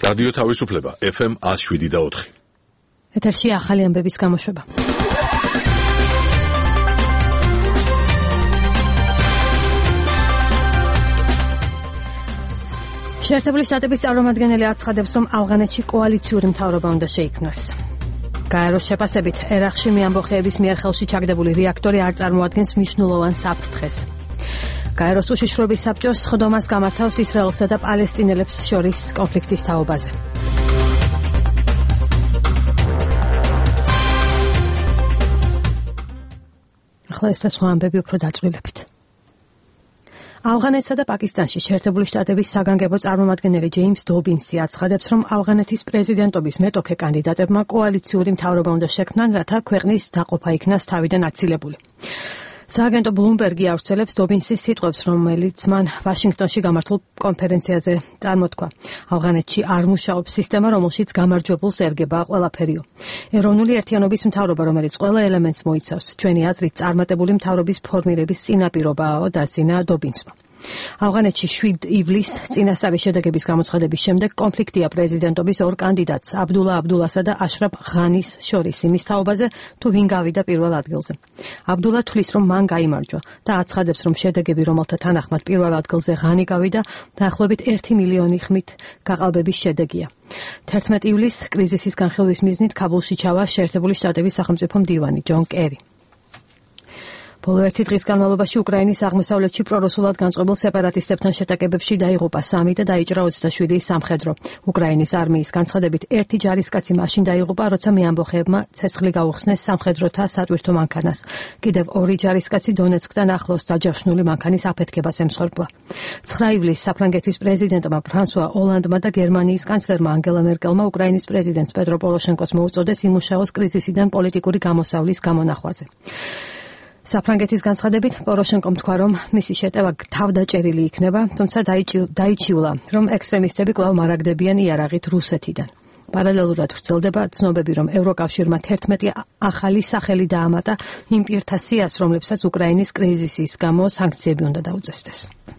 რადიო თავისუფლება FM 107.4. ეთერში ახალი ამბების გამოშვება. შეერთებული შტატების წარმომადგენელი აცხადებს, რომ ავღანეთში კოალიციური მთავრობა უნდა შეიქმნას. გაეროს შეფასებით, ერაყში მეამბოხეების მიერ ხელში ჩაგდებული რეაქტორი არ წარმოადგენს მნიშვნელოვან საფრთხეს. გაეროს უშიშროების საბჭოს სხდომას გამართავს ისრაელსა და პალესტინელებს შორის კონფლიქტის თაობაზე. ახლა ეს სხვა ამბები უფრო დაწვრილებით. ავღანეთსა და პაკისტანში შეერთებული შტატების საგანგებო წარმომადგენელი ჯეიმს დობინსი აცხადებს, რომ ავღანეთის პრეზიდენტობის მეტოქე კანდიდატებმა კოალიციური მთავრობა უნდა შექმნან, რათა ქვეყნის დაყოფა იქნას თავიდან აცილებული. სააგენტო ბლუმბერგი ავრცელებს დობინსის სიტყვებს, რომელიც მან ვაშინგტონში გამართულ კონფერენციაზე წარმოთქვა. ავღანეთში არ მუშაობს სისტემა, რომელშიც გამარჯვებულს ერგება ყველაფერიო. ეროვნული ერთიანობის მთავრობა, რომელიც ყველა ელემენტს მოიცავს, ჩვენი აზრით წარმატებული მთავრობის ფორმირების წინაპირობაა, დასძინა დობინსმა. ავღანეთში 7 ივლისს წინასწარი შედეგების გამოცხადების შემდეგ კონფლიქტია პრეზიდენტობის ორ კანდიდატს, აბდულა აბდულასა და აშრაფ ღანის შორის იმის თაობაზე, თუ ვინ გავიდა პირველ ადგილზე. აბდულა თვლის, რომ მან გაიმარჯვა და აცხადებს, რომ შედეგები, რომელთა თანახმად პირველ ადგილზე ღანი გავიდა, დაახლოებით 1 მილიონი ხმით გაყალბების შედეგია. 11 ივლისს კრიზისის განხილვის მიზნით ქაბულში ჩავა შეერთებული შტატების სახელმწიფო მდივანი ჯონ კერი. ბოლო ერთი დღის განმავლობაში უკრაინის აღმოსავლეთში პრორუსულად განწყობილ სეპარატისტებთან შეტაკებებში დაიღუპა 3 და დაიჭრა 27 სამხედრო. უკრაინის არმიის განცხადებით, ერთი ჯარისკაცი მაშინ დაიღუპა, როცა მეამბოხეებმა ცეცხლი გაუხსნეს სამხედროთა სატვირთო მანქანას. კიდევ 2 ჯარისკაცი დონეცკთან ახლოს დაჯავშნული მანქანის აფეთქებას ემსხვერპლა. 9 ივლისს საფრანგეთის პრეზიდენტმა ფრანსუა ოლანდმა და გერმანიის კანცლერმა ანგელა მერკელმა უკრაინის პრეზიდენტს პედრო პოროშენკოს მოუწოდეს იმუშაოს კრიზისიდან პოლიტიკური გამოსავლის გამონახვაზე. საფრანგეთის განცხადებით პოროშენკომ თქვა, რომ მისი შეტევა თავდაჭერილი იქნება, თუმცა დაიჩიულა, რომ ექსტრემისტები კვლავ მარაგდებიან იარაღით რუსეთიდან. პარალელურად ვრცელდება ცნობები, რომ ევროკავშირმა 11 ახალი სახელი დაამატა იმ პირთა სიას, რომლებსაც უკრაინის კრიზისის გამო სანქციები უნდა დაუწესდეს.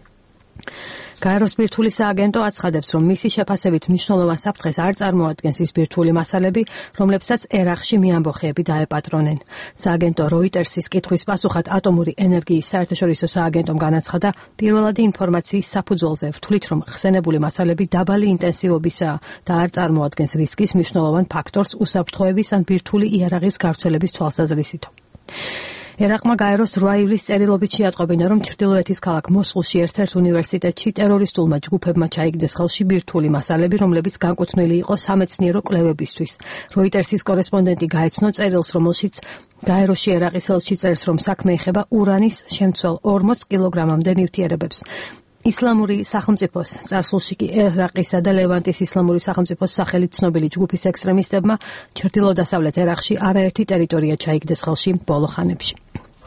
გაეროს ბირთვული სააგენტო აცხადებს, რომ მისი შეფასებით მნიშვნელოვან საფრთხეს არ წარმოადგენს ის ბირთვული მასალები, რომლებსაც ერაყში მეამბოხეები დაეპატრონენ. სააგენტო როიტერსის კითხვის პასუხად ატომური ენერგიის საერთაშორისო სააგენტომ განაცხადა, პირველადი ინფორმაციის საფუძველზე ვთვლით, რომ ხსენებული მასალები დაბალი ინტენსივობისაა და არ წარმოადგენს რისკის მნიშვნელოვან ფაქტორს უსაფრთხოების ან ბირთვული იარაღის გავრცელების თვალსაზრისით. ერაყმა გაეროს 8 ივლისს წერილობით შეატყობინა, რომ ჩრდილოეთის ქალაქ მოსულში ერთ-ერთ უნივერსიტეტში ტერორისტულმა ჯგუფებმა ჩაიგდეს ხელში ბირთვული მასალები, რომლებიც განკუთვნილი იყო სამეცნიერო კვლევებისთვის. როიტერსის კორესპონდენტი გაეცნო წერილს, რომელშიც გაეროში ერაყის ელჩი წერს, რომ საქმე ეხება ურანის შემცველ 40 კილოგრამამდე ნივთიერებებს. ისლამური სახელმწიფოს წარსულში კი ერაყისა და ლევანტის ისლამური სახელმწიფოს სახელით ცნობილი ჯგუფის ექსტრემისტებმა ჩრდილო-დასავლეთ ერაყში არაერთი ტერიტორია ჩაიგდეს ხელში ბოლო ხანებში.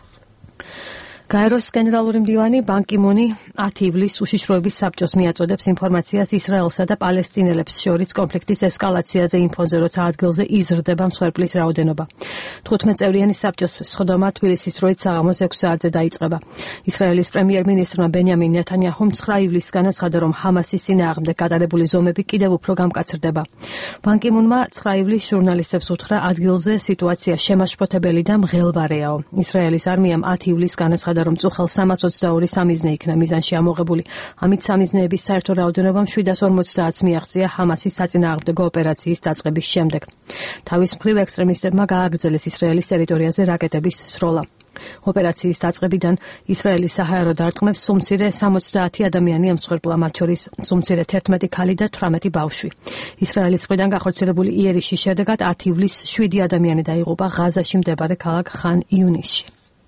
გაეროს გენერალური მდივანი ბან კი მუნი 10 ივლისს უშიშროების საბჭოს მიაწოდებს ინფორმაციას ისრაელსა და პალესტინელებს შორის კონფლიქტის ესკალაციაზე იმ ფონზე, როცა ადგილზე იზრდება მსხვერპლის რაოდენობა. 15 წევრიანი საბჭოს სხდომა თბილისის დროით საღამოს 6 საათზე დაიწყება. ისრაელის პრემიერ-მინისტრმა ბენიამინ ნეთანიაჰუმ 9 ივლისს განაცხადა, რომ ჰამასის წინააღმდეგ გატარებული ზომები კიდევ უფრო გამკაცრდება. ბან კი მუნმა 9 ივლისს ჟურნალისტებს უთხრა, ადგილზე სიტუაცია შემაშფოთებელი და მღელვარეაო. ისრაელის არმიამ 10 ივლისს განაცხადა, რომ წუხელ 322 სამიზნე იქნა მიზანში ამოღებული. ამით სამიზნეების საერთო რაოდენობამ 750-ს მიაღწია ჰამასის საწინააღმდეგო ოპერაციის დაწყების შემდეგ. თავის მხრივ ექსტრემისტებმა გააგრძელეს ისრაელის ტერიტორიაზე რაკეტების სროლა. ოპერაციის დაწყებიდან ისრაელის საჰაერო დარტყმებს სულ-მცირე 70 ადამიანი ემსხვერპლა, მათ შორის სულ-მცირე 11 ქალი და 18 ბავშვი. ისრაელის მხრიდან განხორციელებული იერიშის შედეგად 10 ივლისს 7 ადამიანი დაიღუპა ღაზაში მდებარე ქალაქ ხან იუნისში.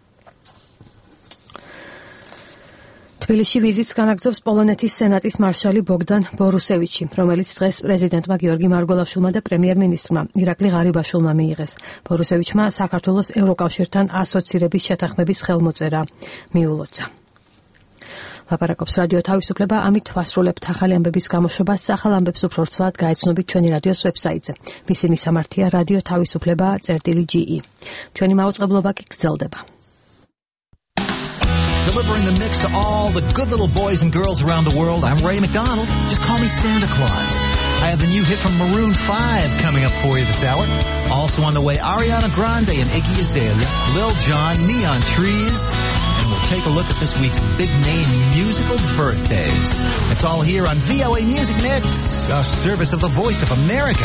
თბილისში ვიზიტს განაგრძობს პოლონეთის სენატის მარშალი ბოგდან ბორუსევიჩი, რომელიც დღეს პრეზიდენტმა გიორგი მარგველაშვილმა და პრემიერ-მინისტრმა ირაკლი ღარიბაშვილმა მიიღეს. ბორუსევიჩმა საქართველოს ევროკავშირთან ასოცირების შეთანხმების ხელმოწერა მიულოცა. ლაპარაკობს რადიო თავისუფლება, ამით ვასრულებთ ახალი ამბების გამოშვებას. ახალ ამბებს უფრო ვრცლად გაეცნობით ჩვენი რადიოს ვებსაიტზე. მისი მისამართია რადიო თავისუფლება.ge. ჩვენი მაუწყებლობა კი გრძელდება. Delivering the mix to all the good little boys and girls around the world, I'm Ray McDonald. Just call me Santa Claus. I have the new hit from Maroon 5 coming up for you this hour. Also on the way, Ariana Grande and Iggy Azalea, Lil Jon, Neon Trees, and we'll take a look at this week's big name musical birthdays. It's all here on VOA Music Mix, a service of the Voice of America.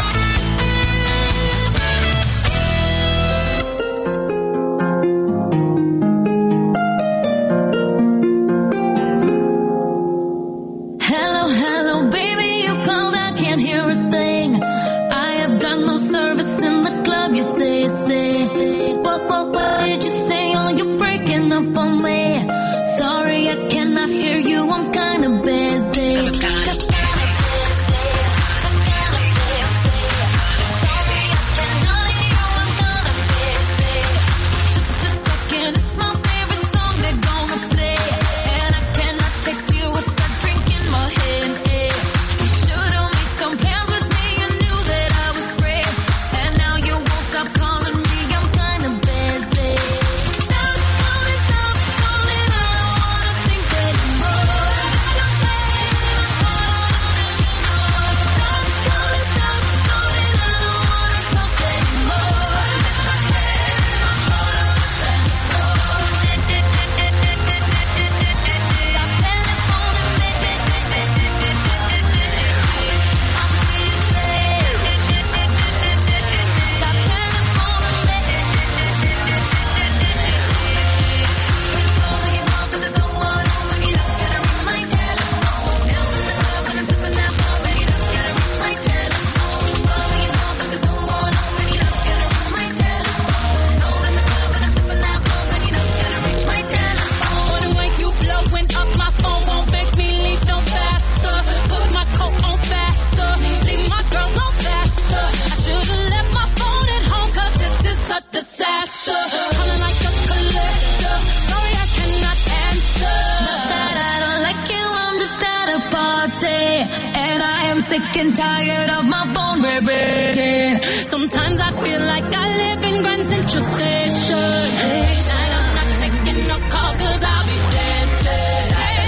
sick and tired of my phone ringing. Sometimes I feel like I live in Grand Central Station. And I'm not taking no calls 'cause I'll be dancing.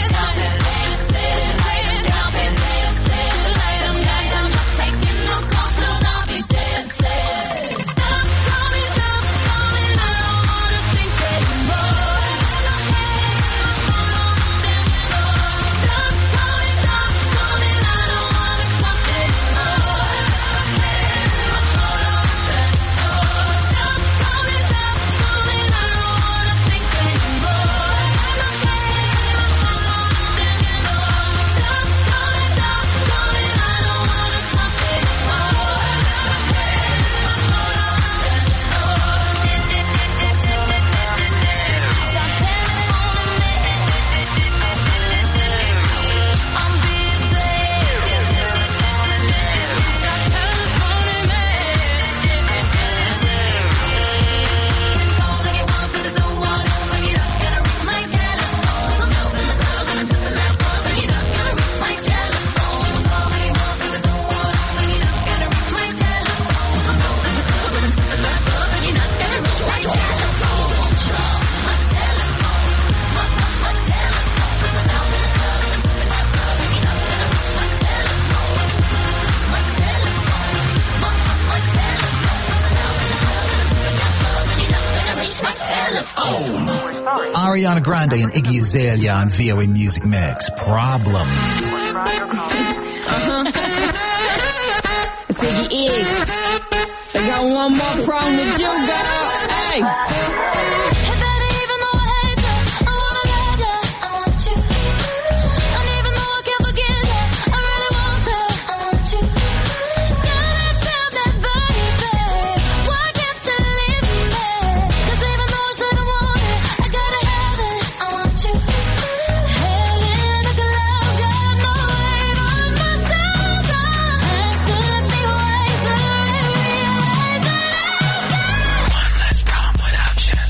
Sometimes I'm not taking no calls 'cause I'll be dancing. Stop calling, I don't wanna think anymore. Stop calling, I don't wanna talk anymore. Stop calling, I don't wanna think anymore. Stop calling, I don't wanna talk Ariana Grande and Iggy Azalea on VOA Music Mix. Problem. It's Iggy Iggs. I got one more problem with you, girl. Hey. One less problem without you.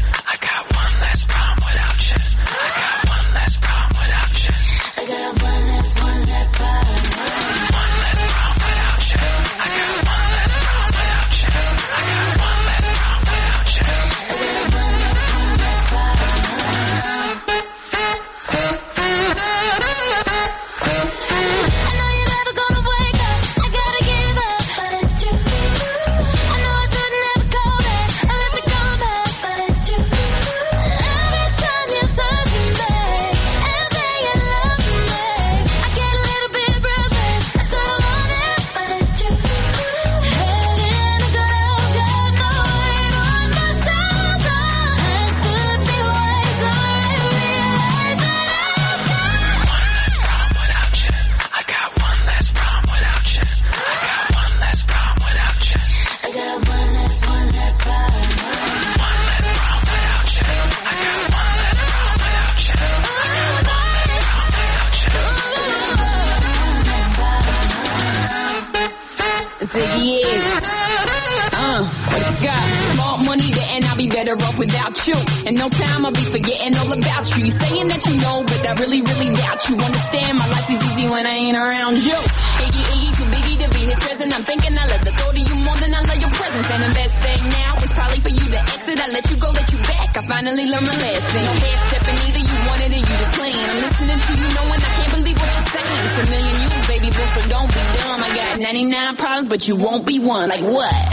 better off without you. In no time I'll be forgetting all about you. You saying that you know, but I really, really doubt you. Understand my life is easy when I ain't around you. Iggy, Iggy, too biggie to be his present. I'm thinking I love the thought of you more than I love your presence. And the best thing now is probably for you to exit. I let you go, let you back. I finally learned my lesson. No head stepping either, you wanted it, you just playing. I'm listening to you knowing I can't believe what you're saying. It's a million you, baby boo, so don't be dumb. I got 99 problems, but you won't be one. Like what?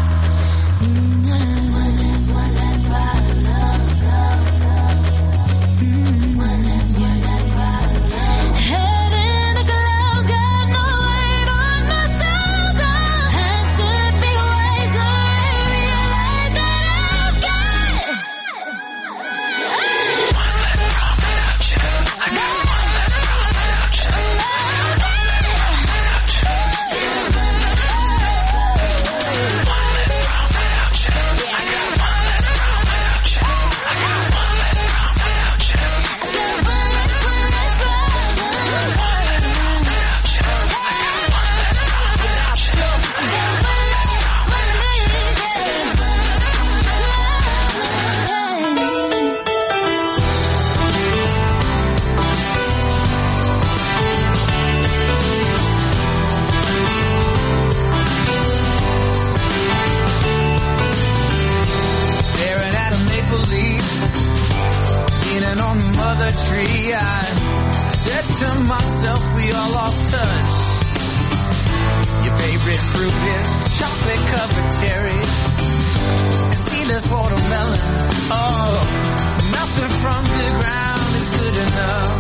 Tree, I said to myself, we all lost touch. Your favorite fruit is chocolate covered cherry and seedless watermelon. Oh, nothing from the ground is good enough.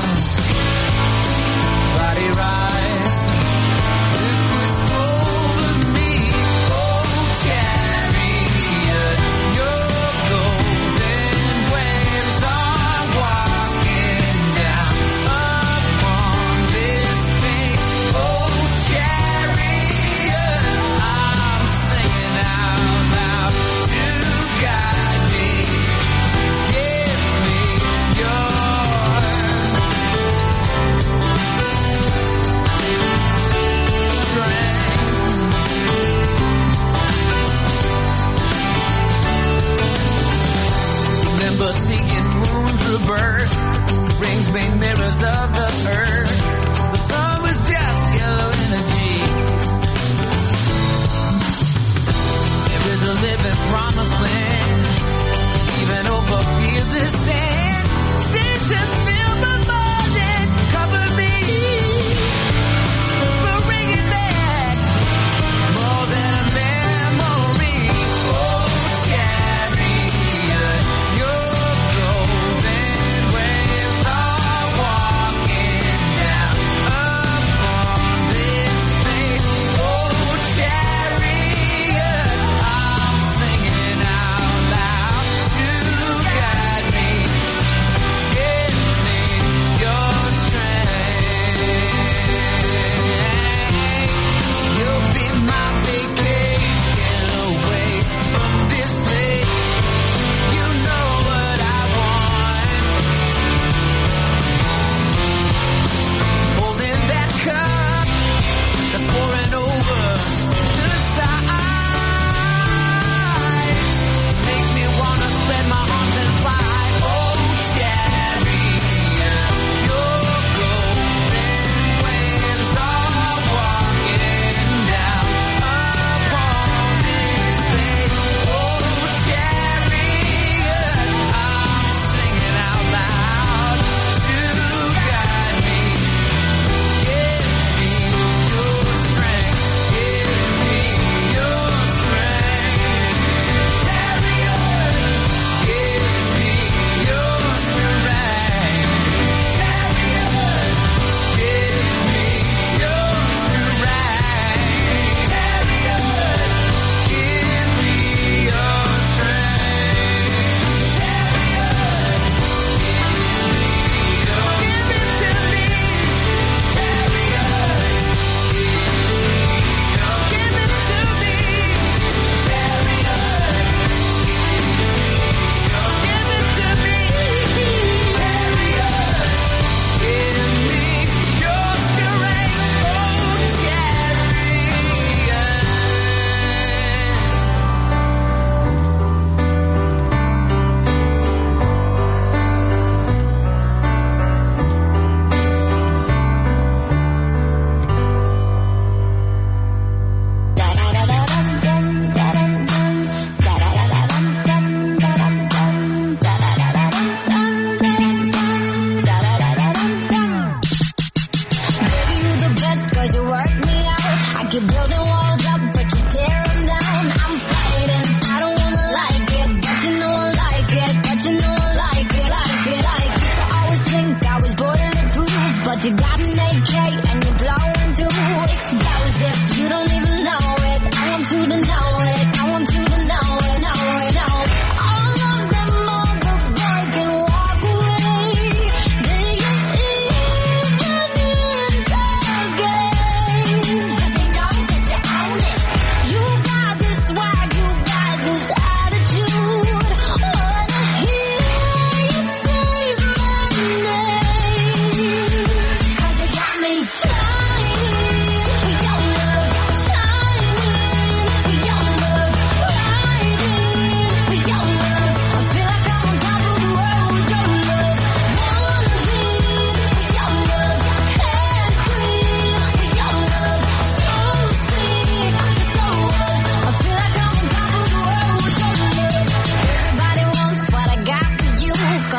Body rise, look what's over me. Oh, chariot, your golden waves are walking down upon this space. Oh, chariot, I'm singing out loud to guide me. Give me your remember seeing moons of birth, rings made mirrors of the earth. The sun was just yellow energy. There is a living promised land, even over fields of sand. Seasons fill my mind and cover me. We're bringing back more than a memory. Oh, chariot, your golden waves are walking down upon this space. Oh, chariot, I'm singing out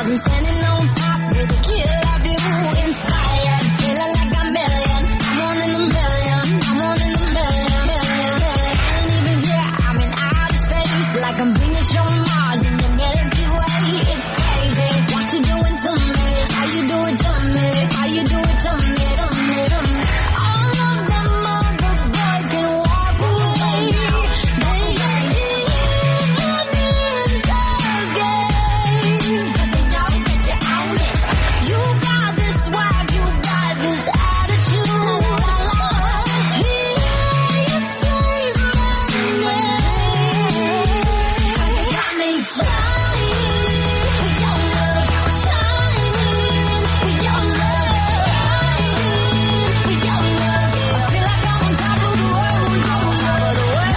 stars and standing on top with a killer view. Inspired, feeling like a million. I'm one in a million. I'm one in a million. I ain't even here. I'm in outer space, like I'm Venus on Mars in the Milky Way. It's crazy what you doing to me. How you do it to me? How you do it to me? To me, to me. All of them other boys can walk away. They ain't even in the game. 'Cause they know that you're on it. You got this swag, you got this attitude. I love to hear you say my name. 'Cause you got me flying with your love, shining with your love, with your love. I feel like I'm on top of the world, with your love,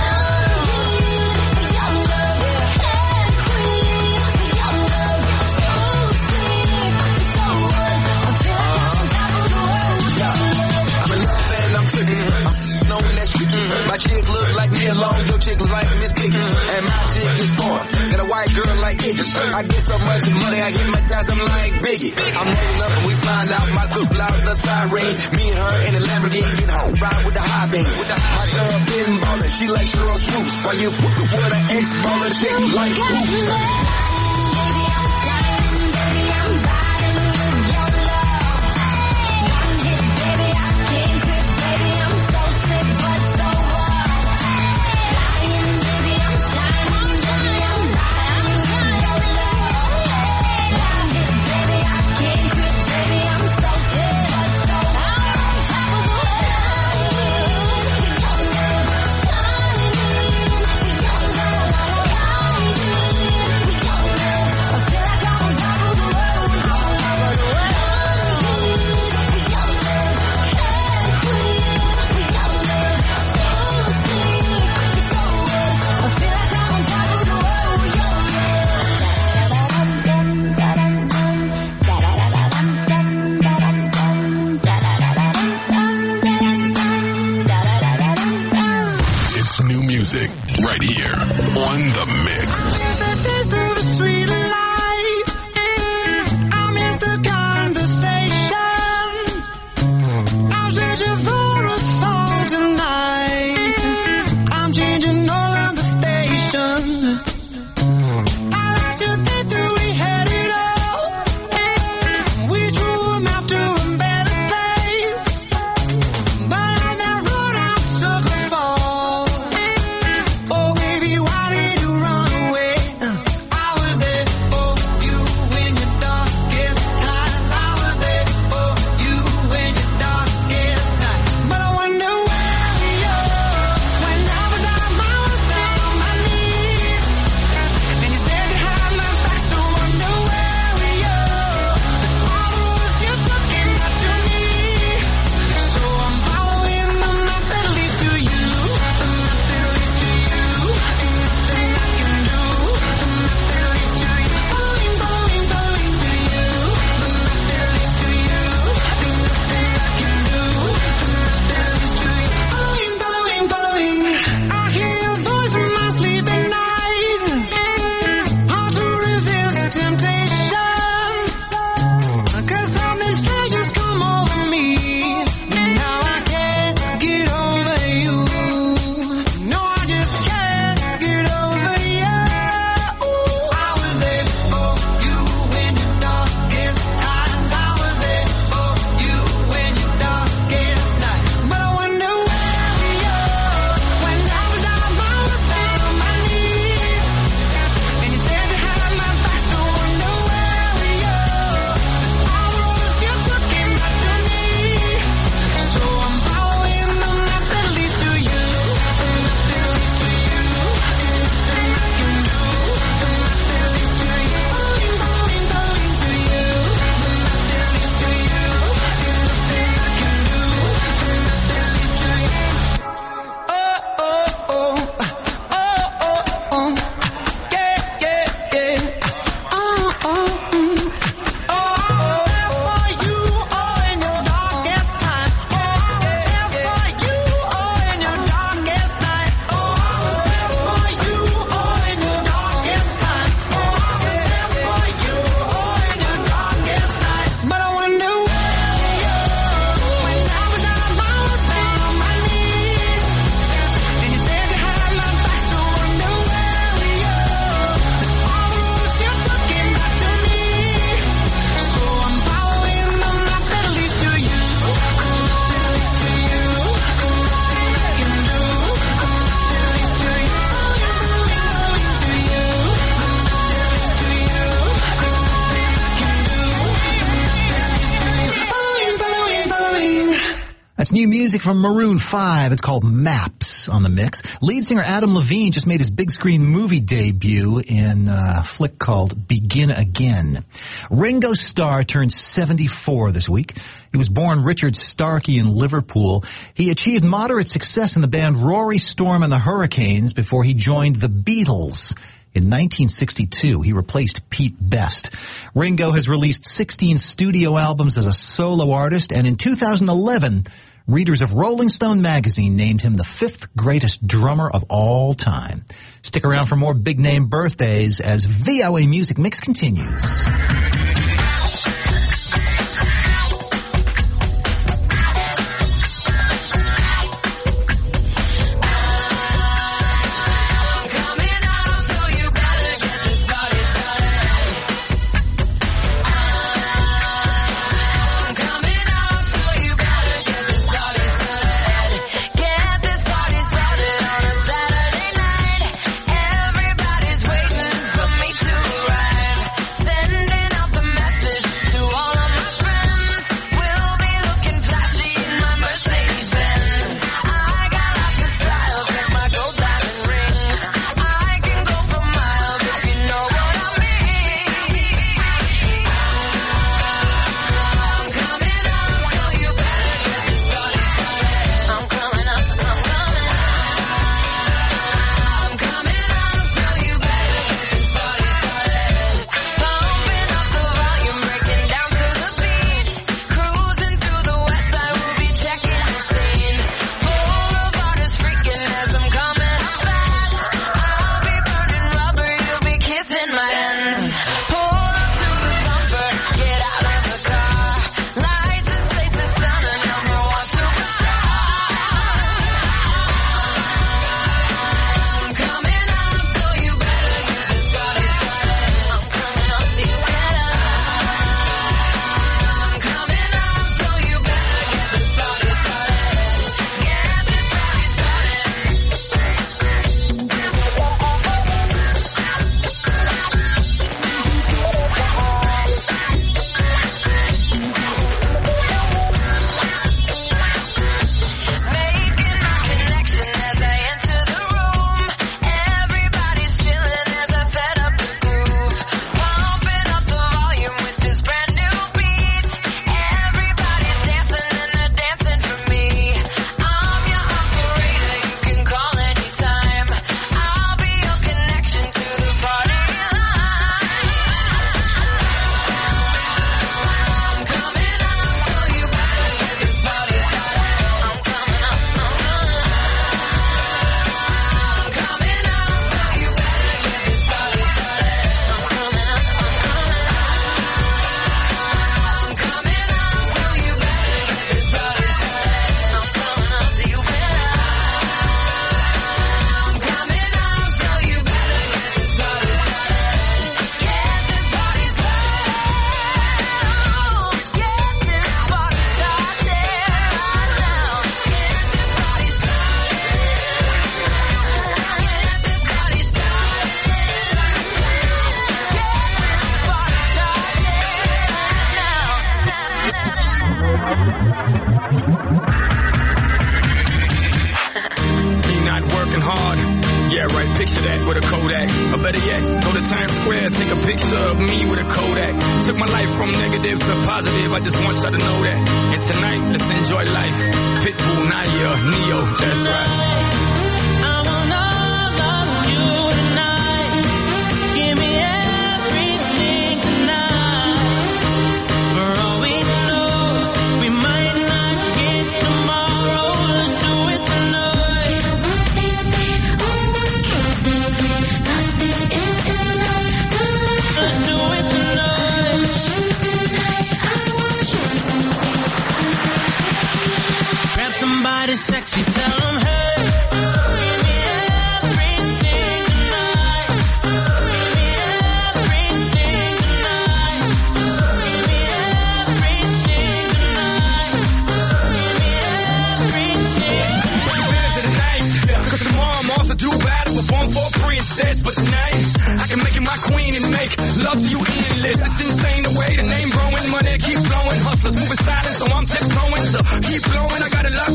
with your love, head queen, with your love, so sick, so good. I feel like I'm on top of the world, with your love. I'm in love and I'm tripping. I'm knowing that shit. My chick look like me alone, your chick look like Miss Piggy. And my chick is foreign. Got a white girl like Iggy. I get so much money, I hit my thighs, I'm like Biggie. I'm rolling up and we find out my good blouse a siren. Me and her in a Lamborghini, get home, ride with the high beam. My girl been ballin', she like Cheryl Swoops. While you with an ex-baller chick like Swoops. Baby, I'm shining, baby, I'm riding with your love. One hit, baby, I can't quit, baby, I'm so sick, but so what? Flying, baby, I'm shining, baby, I'm riding with your love. One hit, baby, I can't quit, baby, I'm so sick, but so what? I'm on top of the world with your love, shining with your love, riding with your love. I feel like I'm on top of the world with your love, with your love, head queen with your love, so sick, so good. I feel like I'm on top of the world with your It's new music right here on The Mix. Taste of the sweet life. I miss the conversation. I'm searching for a song tonight. I'm changing all of the stations. I like to think that we had it all. We drew a map to a better place. But on that road I took a fall. Oh baby, why did you run away? That's new music from Maroon 5. It's called Maps on the mix. Lead singer Adam Levine just made his big screen movie debut in a flick called Begin Again. Ringo Starr turned 74 this week. He was born Richard Starkey in Liverpool. He achieved moderate success in the band Rory Storm and the Hurricanes before he joined the Beatles. In 1962, he replaced Pete Best. Ringo has released 16 studio albums as a solo artist, and in 2011, readers of Rolling Stone magazine named him the 5th greatest drummer of all time. Stick around for more big-name birthdays as VOA Music Mix continues. Money keep flowing, hustlers moving silent, so I'm tiptoeing. So keep flowing, I got a lot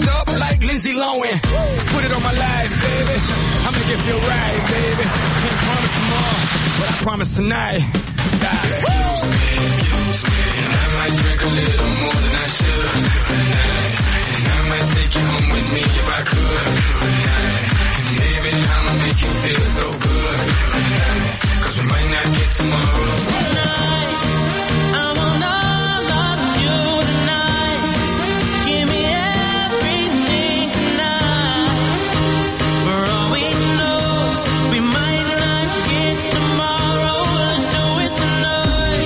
it feel right, baby. Can't promise tomorrow, but I promise tonight. Excuse me, and I might drink a little more than I should tonight. And I might take you home with me if I could tonight. And baby, I'ma make you feel so good tonight. 'Cause we might not get tomorrow. Tonight, I want all of you tonight. Give me everything tonight. For all we know, we might not get tomorrow. Let's do it tonight.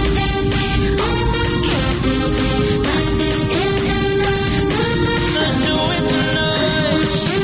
Let's do it tonight.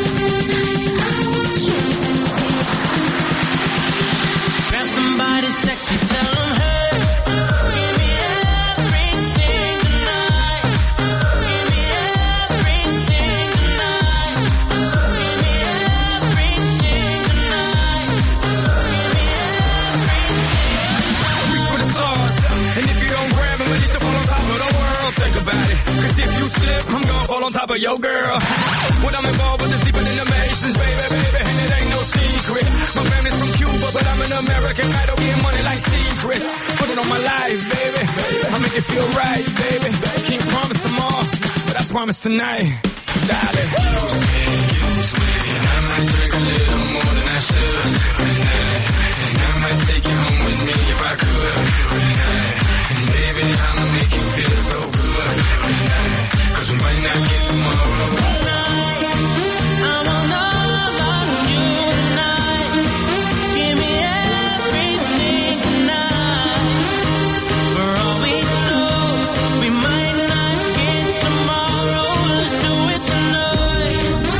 Grab somebody sexy, tell them, hey, give me everything tonight. Give me everything tonight. Give me everything tonight. Give me everything. Reach for the stars, and if you don't grab them, at least you fall on top of the world. Think about it, 'cause if you slip, I'm gonna fall on top of your girl. When I'm involved with this deeper than the Masons, baby, and it ain't no secret. My family's from Cuba, but I'm an American idol, getting money like secrets. Put it on my life, baby. I make it feel right, baby. Can't promise tomorrow, but I promise tonight, darling. Excuse me, and I might drink a little more than I should tonight. And I might take you home with me if I could tonight. And baby, I'ma make you feel so good tonight. 'Cause we might not get tomorrow. I want all of you tonight. Give me everything tonight. For all we know, we might not get tomorrow. Let's do it tonight.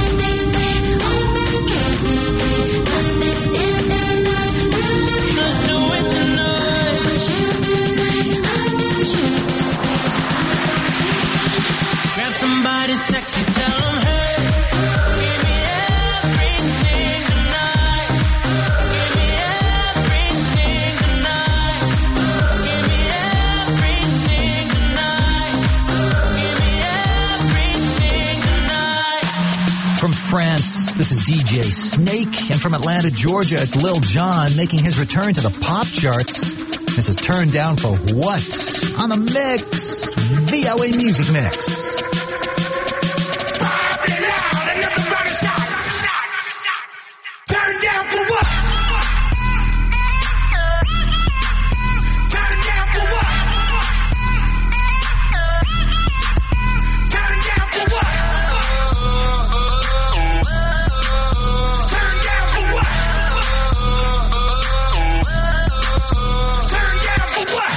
Let's do it tonight. Grab somebody sexy, tell them, hey, give me everything tonight. Give me everything tonight. Give me everything tonight. Give me everything tonight. From France, this is DJ Snake, and from Atlanta, Georgia, it's Lil Jon making his return to the pop charts. This is Turned Down for What? On the Mix, VOA Music Mix. Turn down for what? Turn down for what? Turn down for what? Turn down for what? Turn down for what?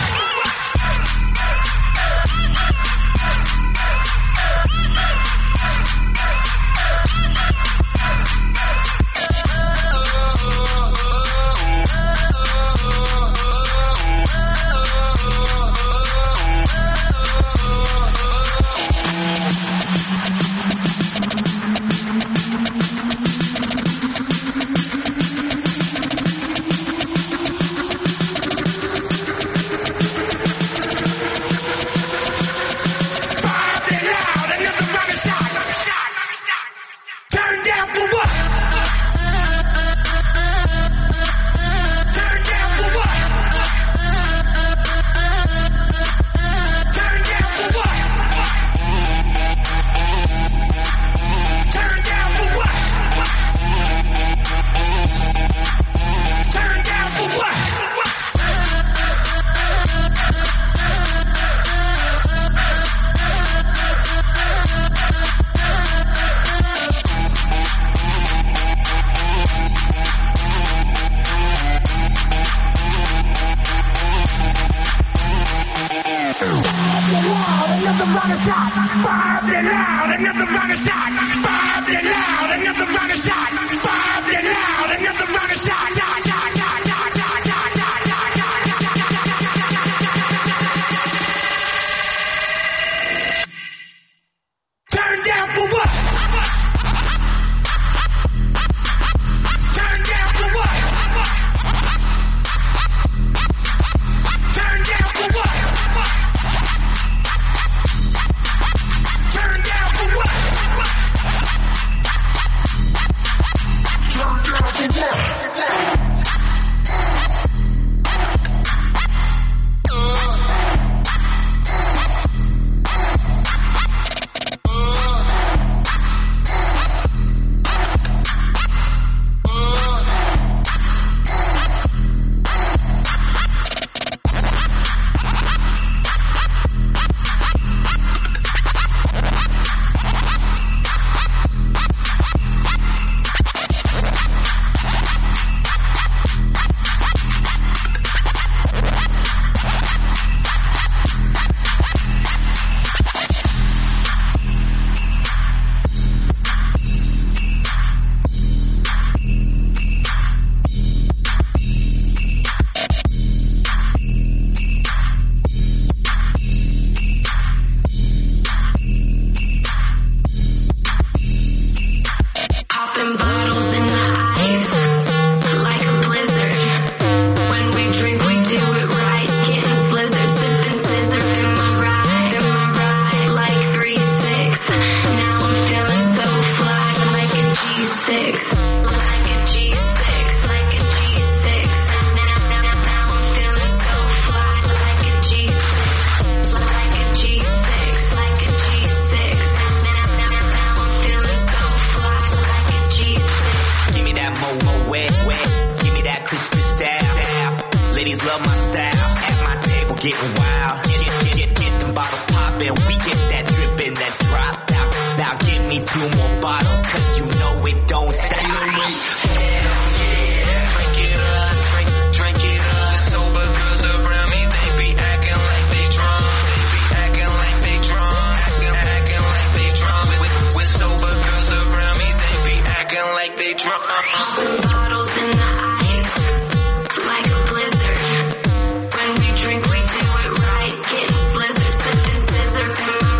out. Get them bottles poppin'. We get that drippin', that drop out. Now give me 2 more bottles, cause you know it don't stop. Hell yeah, drink it up, drink it up. Sober girls around me, they be acting like they drunk. They be acting like they drunk, acting like they drunk. With sober girls around me, they be acting like they drunk. Bottles in the ice, like a blizzard. When we drink, we do it right. Getting slizzard, sipping scissor in my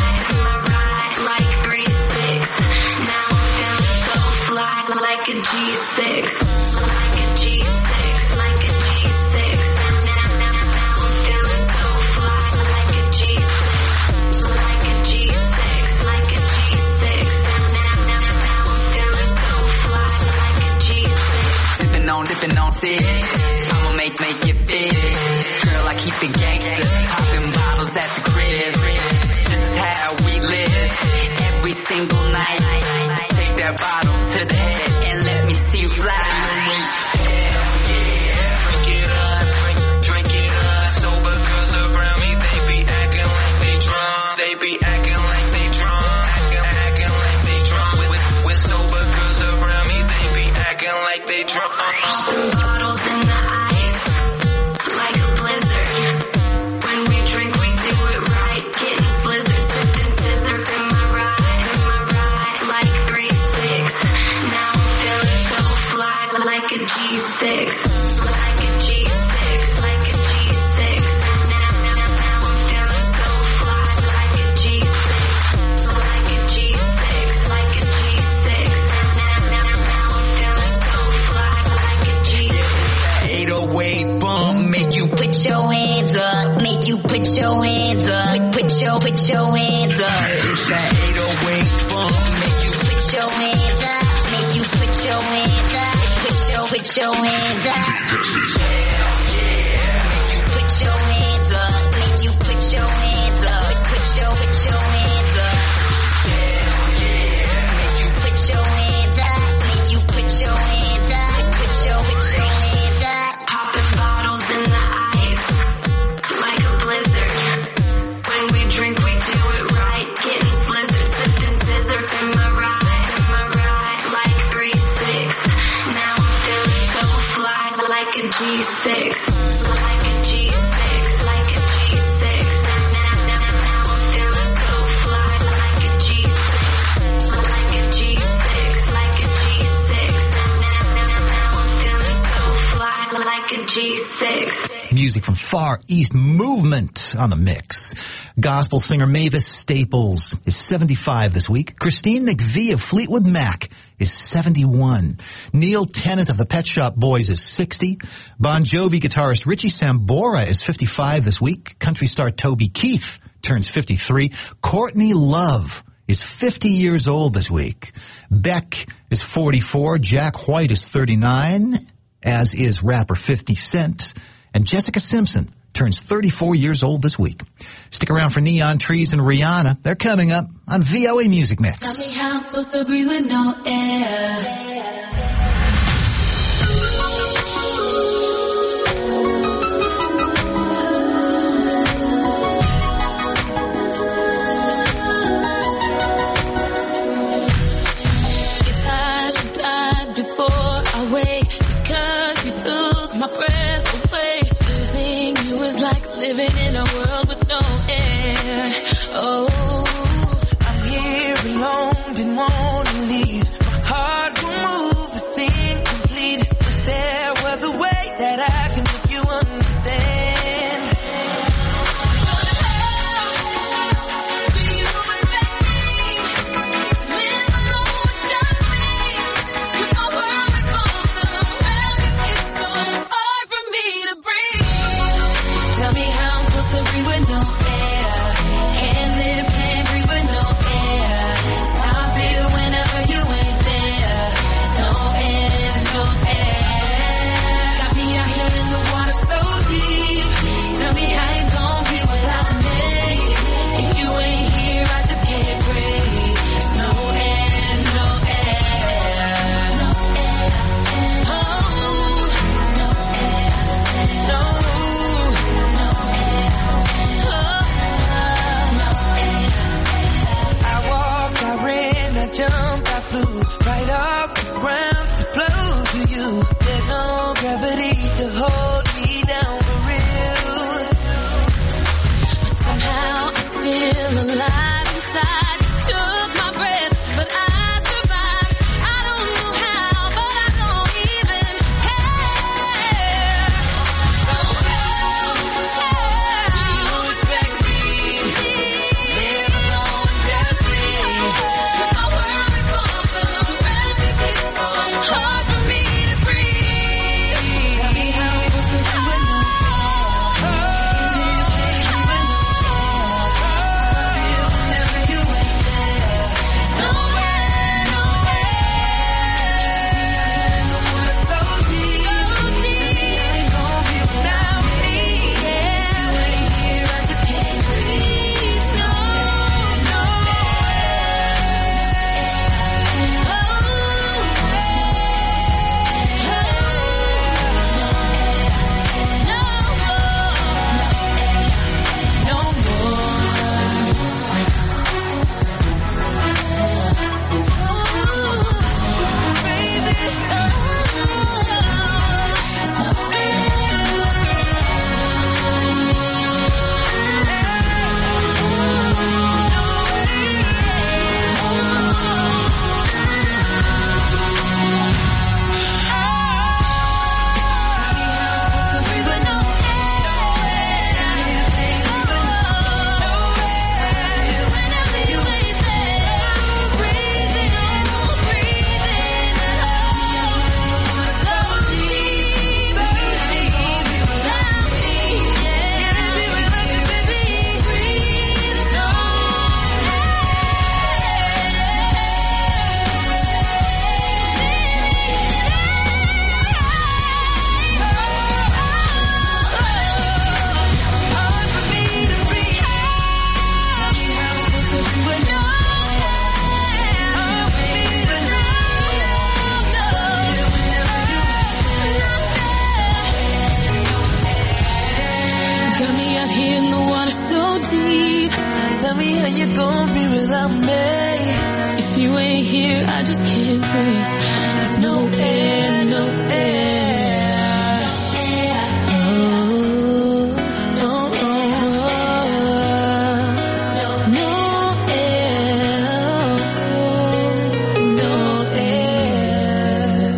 ride, like 3-6. Now I'm feeling so fly, like a G6, like a G6, like a G6. Now I'm feeling so fly, like a G6, like a G6, like a G6. Now I'm feeling so fly, like a G6. Dipping on six. I'ma make it big. Girl, I keep it gangster. Popping bottles at the crib. This is how we live. Every single night. Take that bottle to the head and let me see you fly. Hell yeah, drink it up, drink it up. Sober girls around me, they be acting like they drunk. They be acting like they drunk, acting like they drunk. With sober girls around me, they be acting like they drunk. Bottles in the ice, like a blizzard. When we drink, we do it right. Getting slizzard, sipping scissor in my ride, like 3-6. Now I'm feeling so fly, like a G6, like a G6, like a G6. Now I'm feeling so fly, like a G6, like a G6, like a G6. Now I'm feeling so fly, like a G6. 808 bump, make you Put your hands up, make you put your hands up, put your hands up. It's that 808 bump, make you Put your hands up, make you put your hands up, put your hands up. hell yeah. Make you put your hands up, make you put your hands up, put your hands up. Hell yeah. Make you put your hands up, make you put your hands up, put your hands up. Popping bottles in the ice, like a blizzard. When we drink, we do it right. Getting slizzard, sipping scissor in my ride, like 3-6. Now I'm feeling so fly, like a G6, like a G6, like a G6. Now I'm feeling so fly, like a G6, like a G6, like a G6. Now I'm feeling so fly, like a G6. Music from Far East Movement on the mix. Gospel singer Mavis Staples is 75 this week. Christine McVie of Fleetwood Mac is 71. Neil Tennant of the Pet Shop Boys is 60. Bon Jovi guitarist Richie Sambora is 55 this week. Country star Toby Keith turns 53. Courtney Love is 50 years old this week. Beck is 44. Jack White is 39, as is rapper 50 Cent. And Jessica Simpson turns 34 years old this week. Stick around for Neon Trees and Rihanna. They're coming up on VOA Music Mix. Tell me how I'm supposed to breathe with no air. If I should die before I wake, it's 'cause you took my breath away. Losing you is like living in a world with no air. Oh, I'm here alone, didn't want to leave. My heart will move, but seem complete. Wish there was a way that I can make you understand. do you expect me to live alone with just me? 'Cause my world revolves around you. It's so hard for me to breathe. Tell me how I'm supposed to breathe with no air. Can't live, can't breathe with no air. It's how I feel whenever you ain't there. No air, no air. Got me out here in the water so deep. Tell me how you gon' be without me. If you ain't here, I just can't breathe. No air, no air. No air, oh. No air, no. No air, still alive inside. Took my breath, but I survived. I don't know how, but I don't even care. So do you expect me to live alone and just breathe? 'Cause my world revolves around you. It's so hard for me to breathe. Tell me how I'm supposed to do it now. Got me out here in the water so deep. Tell me how you gonna be without me. If you ain't here, I just can't breathe. There's no air, no air. Oh, no air.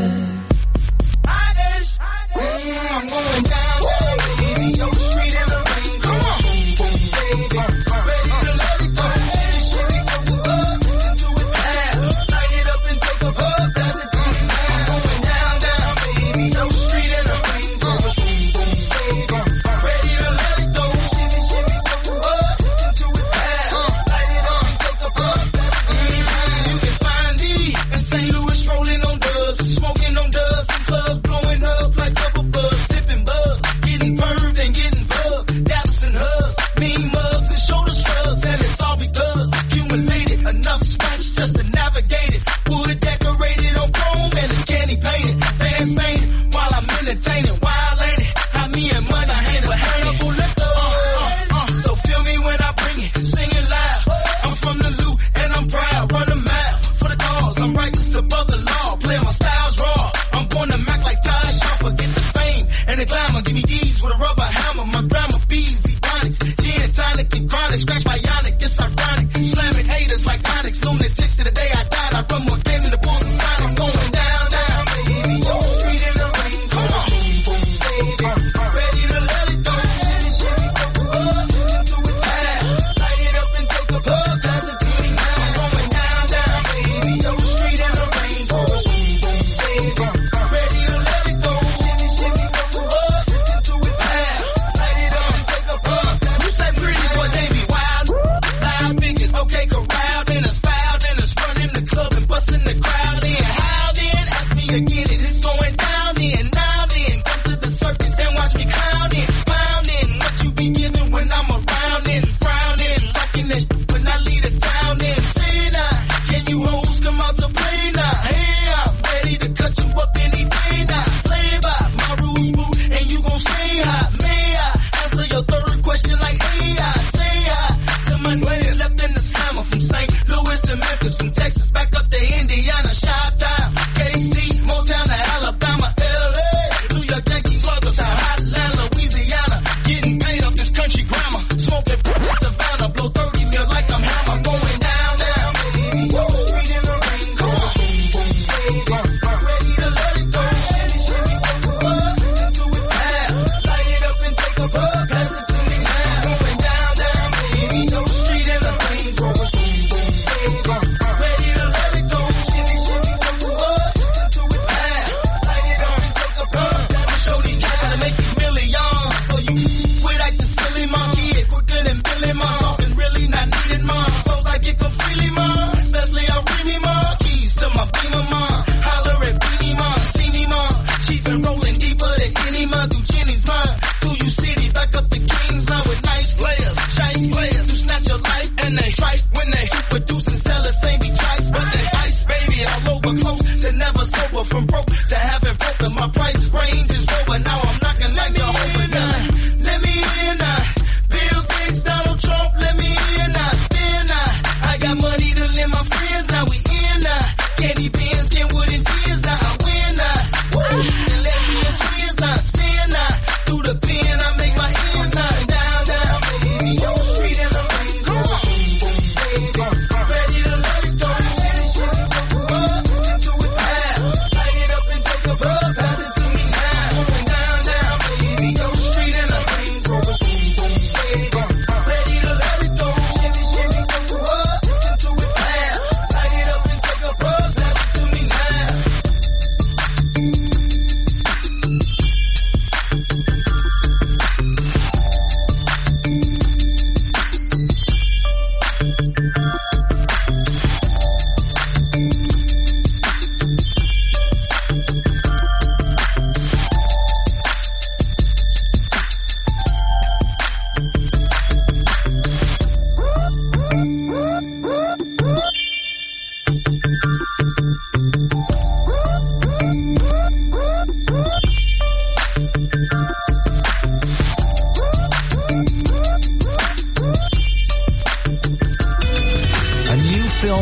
I'm going down, baby. Your street in the rain. Come on, baby. Ready to let it go. Shimmy, go up, listen to it pass. Light it up and take a puff. That's it, I'm going down, baby. Your street in the rain. Come on, baby. Ready to let it go. Shimmy, go up, listen to it pass. Light it up and take a puff. You can find me in St. Louis rolling on dubs, smoking on dubs in clubs, blowing up like double buzz, sipping bug, getting perved and getting bugged, daps and hugs, mean mugs and shoulder shrugs, and it's all because accumulated enough scratch just to navigate it. Wood decorated on chrome and it's candy painted, fans painted while I'm entertaining. Wild ain't it? How me and money handle Hannibal liquor. So feel me when I bring it, singing loud. I'm from the loot and I'm proud, run a mile for the cause. I'm righteous above the law, playing my styles raw. I'm born to Mac like Taj, y'all forget the fame and the glamour. Give me these with a rubber hammer. My grandma feeds ebonics, gin and tonic and chronic. Scratch bionic, it's ironic. Slamming haters like Onyx, lunatics to the day I died. I run more game than the Bulls and Sonics. Going down, baby. Your street in the rain. Come on, baby. Ready to let it go. Shimmy, go up, listen to it pass. Light it up and take a puff. That's a team now. Going down, baby. Your street in the rain. Come on, baby. Ready to let it go. Shimmy, go up, listen to it pass. Light it up and take a puff. You say pretty boys ain't be wild.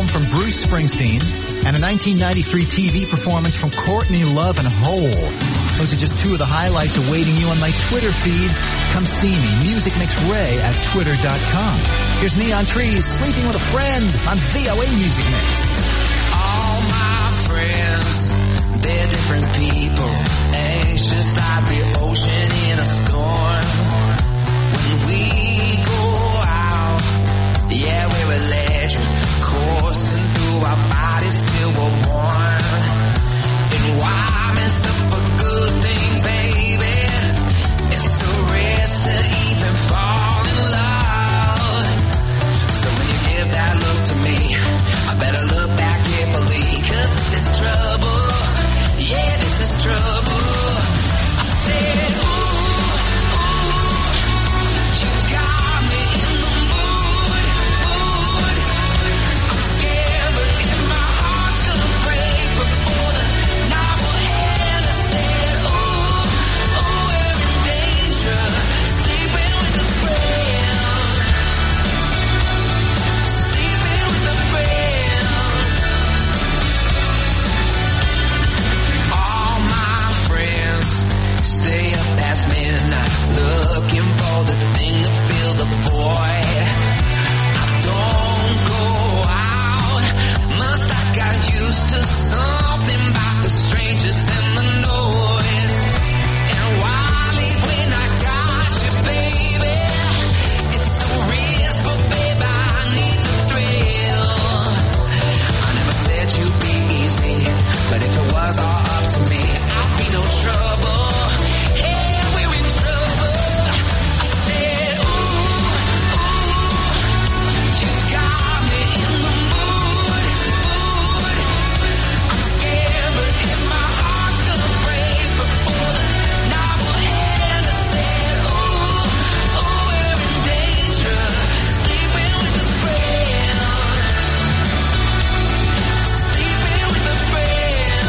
film from Bruce Springsteen, and a 1993 TV performance from Courtney Love and Hole. Those are just two of the highlights awaiting you on my Twitter feed. Come see me, Music Mix Ray at twitter.com. Here's Neon Trees, Sleeping with a Friend on VOA Music Mix. All my friends, they're different people, anxious like the ocean in a storm. When we go out, yeah, we're electric, coursing through our bodies till we're warm. And why mess up a good thing, baby? It's a risk to even fall in love. So when you give that look to me, I better look back carefully, 'cause this is trouble. Yeah, this is trouble. I said, ooh, you got me in the mood. I'm scared, but if my heart's gonna break before the night will end. I said, ooh, we're in danger, sleeping with a friend. Sleeping with a friend. All my friends stay up past midnight, looking for the thing to fill the void. I don't go out, must I got used to something about the strangers and the noise. And why leave when I got you, baby? It's a risk, but baby, I need the thrill. I never said you'd be easy, but if it was all up to me, I'd be no trouble. Hey, we're in trouble. I said, ooh, you got me in the mood. I'm scared, but if my heart's gonna break before the night will end. I said, ooh, we're in danger, sleeping with a friend. Sleeping with a friend.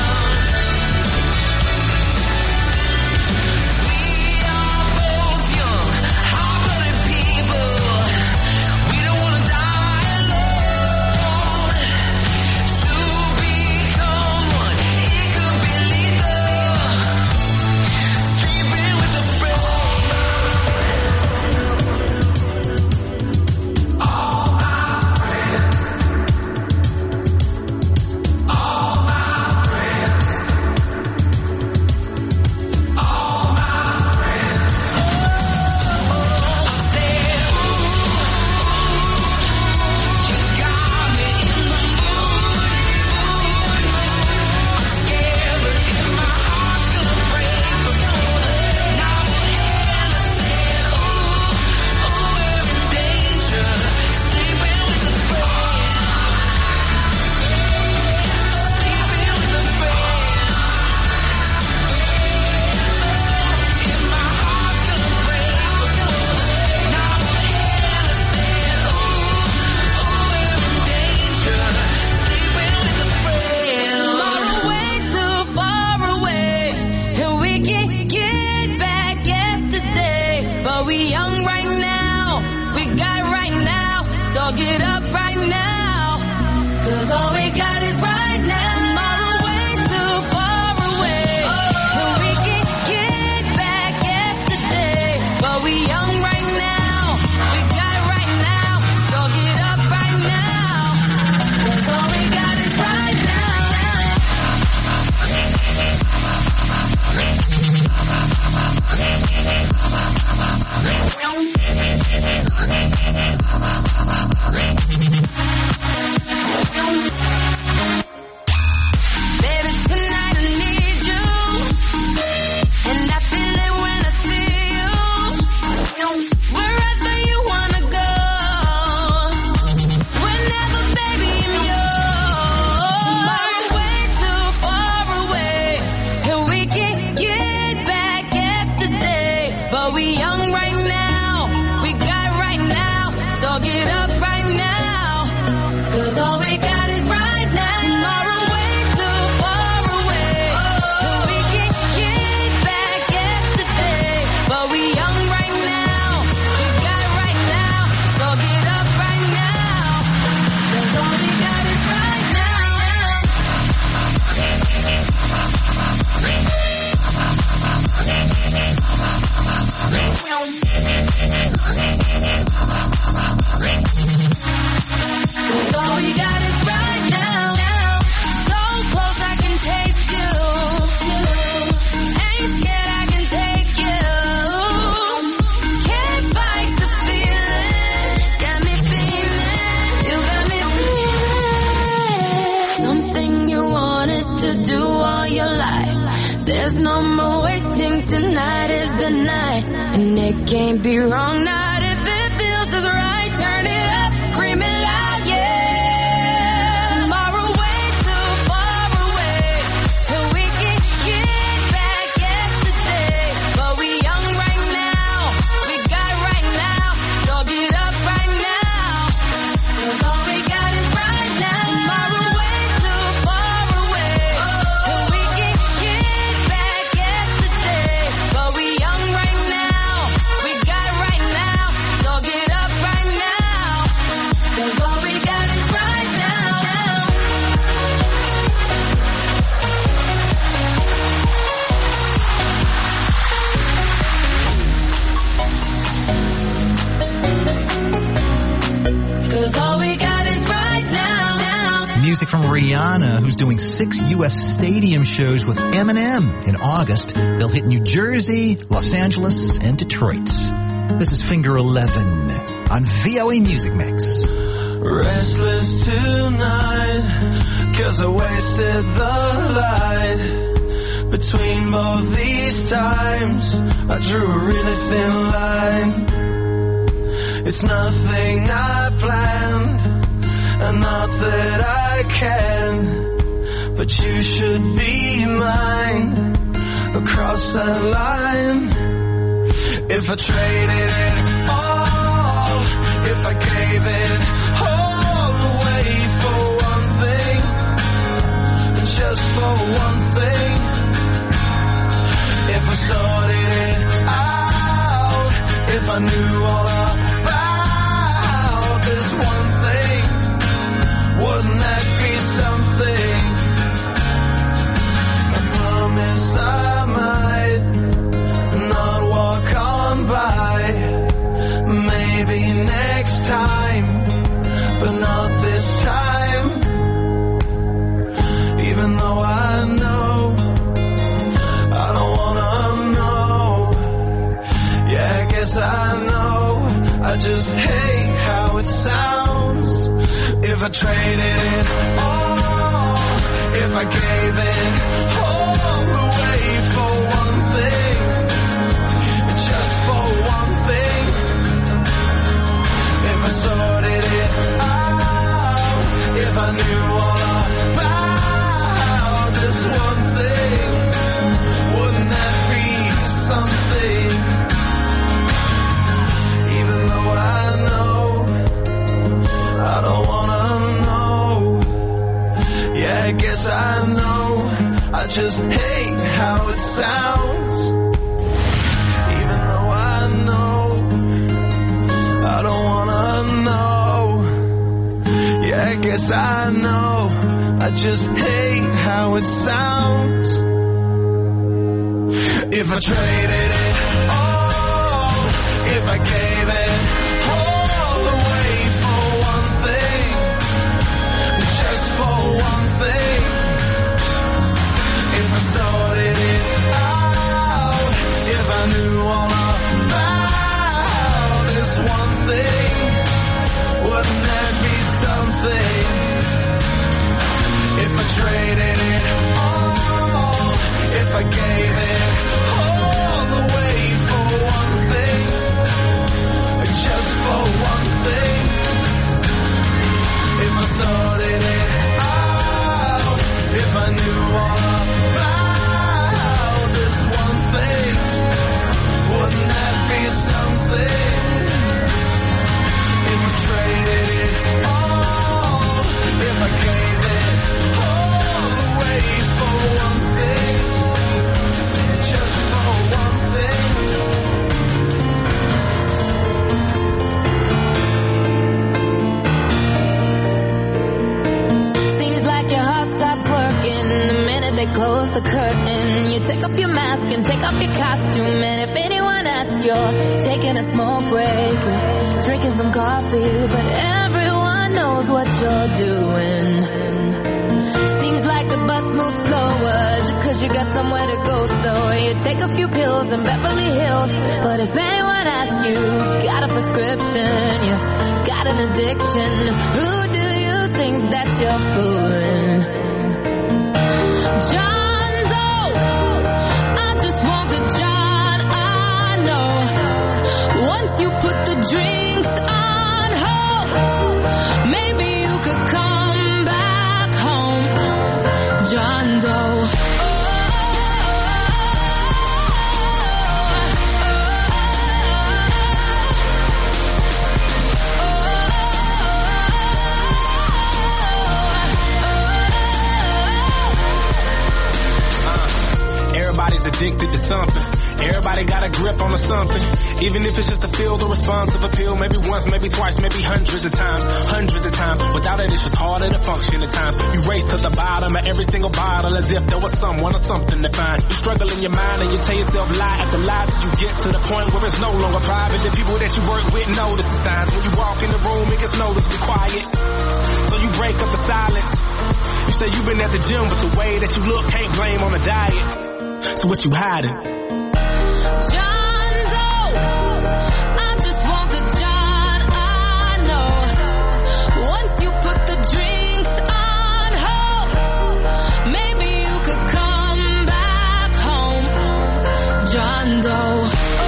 We are both young, hard-blooded people. We don't wanna die alone. To become one, it could be lethal. Sleeping with a friend. All my friends. All my friends. All my friends. I said, ooh, you got me in the mood. I'm scared, but if my heart's gonna break before the night will end. I said, ooh, we're in danger, sleeping with a friend. Sleeping with a friend. If my heart's gonna break before the night will end. I said, ooh, we're in danger, sleeping with a friend. Far away, too far away, and we can get back yesterday. But we young right now, we got right now, so get up right now, 'cause all we got is right now. Far away, too far away, and we can get back yesterday. But we young right now, we got right now, so get up right now, 'cause all we got is right now. Baby, tonight I need you, and I feel it when I see you. Wherever you wanna go, whenever, baby, I'm yours. Far away, too far away, and we can get back yesterday. But we young right now, we got right now, so get up right now, 'cause all we got is right now. Tomorrow way too far away, and we can get back yesterday. But we young right now, we got right now, so get up right now, 'cause all we got is right now. it can't be wrong, not if it feels as right. Turn it up, scream it loud, yeah. Tomorrow way too far away, till we can get back yesterday. But we young right now, we got right now, so get up right now, 'cause all we got is right now. Tomorrow way too far away, till we can get back yesterday. But we young right now, we got right now, so get up right now, 'cause all we got is right now. Cause all we got is right now. Music from Rihanna, who's doing 6 U.S. stadium shows with Eminem. In August, they'll hit New Jersey, Los Angeles, and Detroit. This is Finger 11 on VOA Music Mix. Restless tonight, 'cause I wasted the light. Between both these times, I drew a really thin line. It's nothing I planned, and not that I can, but you should be mine across that line. If I traded it all, if I gave it all away for one thing, just for one thing, if I sorted it out, if I knew all about this one thing, wouldn't that be something? I promise I might not walk on by, maybe next time, but not this time. Even though I know I don't wanna know, yeah, I guess I know, I just hate how it sounds. If I traded it all, if I gave it all away for one thing, just for one thing, if I sorted it out, if I knew all about this one thing, wouldn't that be something? Even though I know I don't wanna know, yeah, I guess I know, I just hate how it sounds. Even though I know I don't wanna know, yeah, I guess I know, I just hate how it sounds. If I traded it all, if I gave it all away for one thing, just for one thing, if I sorted it out, if I knew all about this one thing, wouldn't that be something? If I traded it all, if I gave it all away for one thing, just for one thing, if I sorted it out, if I knew all about this one thing, wouldn't that be something? If I traded it all, if I gave it all away for one thing, just for one thing. Seems like your heart stops working the minute they close the curtain. You take off your mask and take off your costume, and if anyone asks, you're taking a small break, drinking some coffee, but everyone knows what you're doing. Seems like the bus moves slower just 'cause you got somewhere to go, so you take a few pills in Beverly Hills, but if anyone asks you, you've got a prescription, you got an addiction, who do you think that you're fooling? John Doe, I just want the John I know. you put the drinks on hold, maybe you could come back home, John Doe. Everybody's addicted to something. Everybody got a grip on something. Even if it's just a field or responsive appeal. Maybe once, maybe twice, maybe hundreds of times. Hundreds of times. Without it, it's just harder to function at times. You race to the bottom of every single bottle as if there was someone or something to find. You struggle in your mind and you tell yourself lie after lie till you get to the point where it's no longer private. The people that you work with notice the signs. When you walk in the room, it gets noticeably quiet. So you break up the silence. You say you've been at the gym, but the way that you look can't blame on the diet. So what you hiding? John Doe, I just want the John I know. Once you put the drinks on hold, maybe you could come back home, John Doe.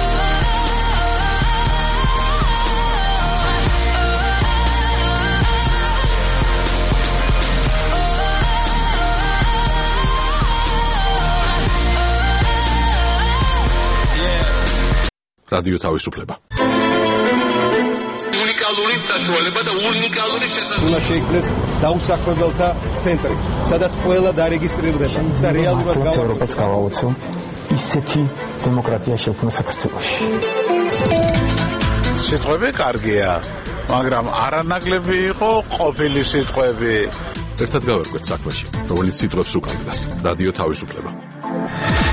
რადიო თავისუფლება. უნიკალური საშუალება და უნიკალური შესაძლებლობა შეიქმნეს დაუსაქმებელთა ცენტრი, სადაც ყველა დარეგისტრირდება და რეალურად ევროპას გავაოცო ისეთი დემოკრატია შექმნა საქართველოში. სიტყვები კარგია, მაგრამ არანაკლები იყო ყოფილი სიტყვები. ერთად გავერკვეთ საქმეში, რომელიც სიტყვებს უკავშირდება. რადიო თავისუფლება.